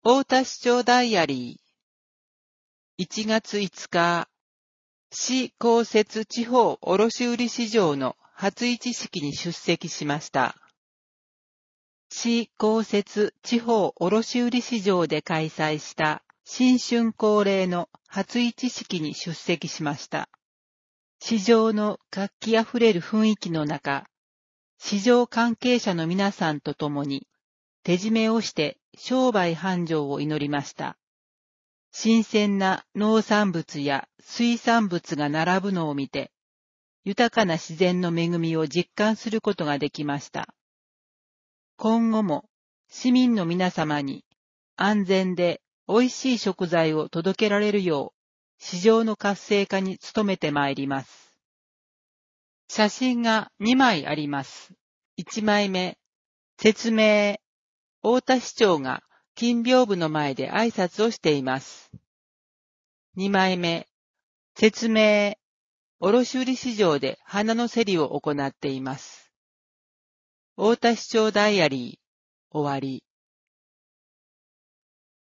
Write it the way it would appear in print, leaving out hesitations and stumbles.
太田市長ダイアリー。1月5日、市公設地方卸売市場の初市式に出席しました。市公設地方卸売市場で開催した新春恒例の初市式に出席しました。市場の活気あふれる雰囲気の中、市場関係者の皆さんと共に手締めをして商売繁盛を祈りました。新鮮な農産物や水産物が並ぶのを見て、豊かな自然の恵みを実感することができました。今後も市民の皆様に安全で美味しい食材を届けられるよう、市場の活性化に努めてまいります。写真が2枚あります。1枚目、説明。太田市長が金屏風の前で挨拶をしています。2枚目、説明。卸売市場で花の競りを行っています。太田市長ダイアリー、終わり。